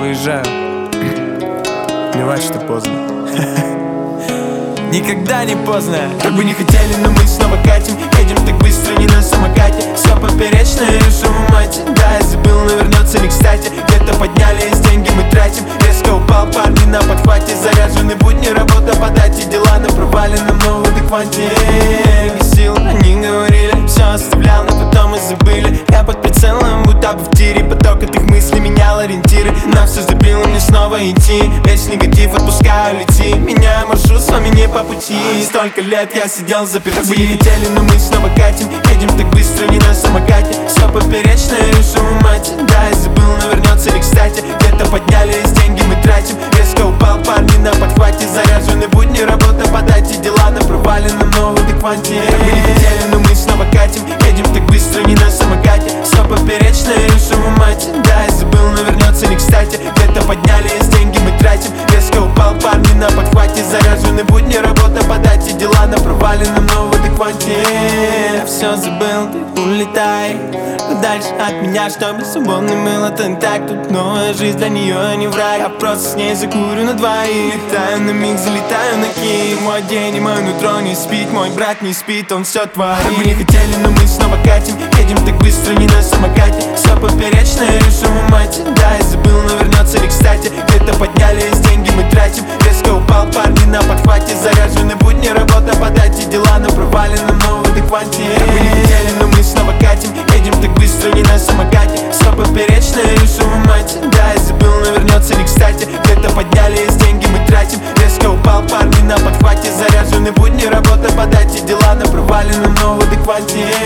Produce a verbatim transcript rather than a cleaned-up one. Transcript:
выезжаю. Плевать, что поздно. Никогда не поздно. Как бы не хотели, но мы снова катим. Едем так быстро, не на самокате. Все поперечно, я решу мать. Да, я забыл, но вернется не кстати. Где-то поднялись, деньги мы тратим. Резко упал, парни на подхвате. Заряжены будни, работа по дате. Дела на проваленном, но в адеквате. Сил, они говорили, все оставлял, но потом мы забыли. Я под прицелом, будто бы в тире. Поток от их мыслей менял ориентиры. На все забило, мне снова идти. Весь негатив отпускаю, лети. Меняю маршрут, с вами не по пути. Столько лет я сидел заперти. Как бы не хотели, но мы снова катим. Едем так быстро, не на самокате. Все поперечно, я решу мать. Да, я забыл, но вернется не кстати. Где-то поднялись, деньги мы тратим. Резко упал, парни на подхвате. Заряжены будни, работа по дате. Дела на проваленном, но в адеквате. Как бы не хотели, но мы снова катим. Едем так быстро, не на самокате. Все поперечно, я решу мать. Да, я забыл, но вернется не кстати. Где-то поднялись, деньги мы тратим. Резко упал, парни на подхвате. Заряжены будни, работа по дате. Дела на проваленном, но в адеквате. Я все забыл, ты улетай дальше от меня, чтобы свободным было так. Тут новая жизнь для нее, а не в рай. Я просто с ней закурю на двоих. Летаю на миг, залетаю на Киев. Мой день и мое нутро не спит. Мой брат не спит, он все творит. Как бы не хотели, но мы снова катим. Едем так быстро, не на самокате. Все поперечно, я решу мать. Да, я забыл, но вернется не кстати. Где-то поднялись, деньги мы тратим. Резко упал, парни на подхвате. Заряжены будни, работа по дате. Дела на проваленном, но в адеквате. Как бы не хотели, но мы снова катим. Едем так быстро, не на самокате. Все поперечно, я решу мать. Да, я забыл, но вернется не кстати. Где-то поднялись, деньги мы тратим. Резко упал, парни на подхвате. Заряжены будни, работа по дате. Дела на проваленном, но в адеквате.